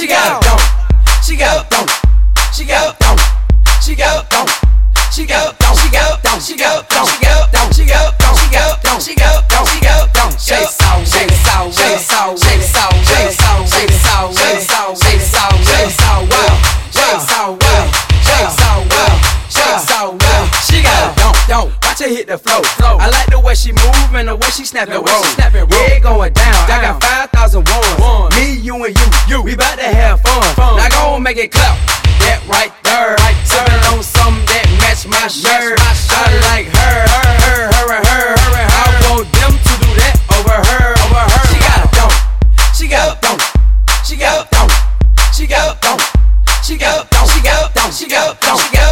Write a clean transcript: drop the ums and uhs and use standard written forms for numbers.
She got a don't. She got a don't. She got a don't. She got a don't. She got a don't. She got a don't. She got a don't. She got a don't. She got a don't. She got a don't. She got a don't. She got a don't. Shake it out, shake it out, shake it out, shake it out, shake it out, shake it out, shake it out, shake it out, shake it out, wow, shake it out, wow, shake it out, wow, shake it out, wow. She got a don't. Watch her hit the flow. I like the way she move and the way she snap and roll. Yeah, it going down. I got 5,000 ones. Me, you, and you. We bout to have fun. Now go and make it clap. That right there. Sippin' on something that match my shirt. I like her. I want them to do that over her. She got a don't. She got a don't. She got a don't. She got a don't. She got a don't. She got a don't. She got a don't.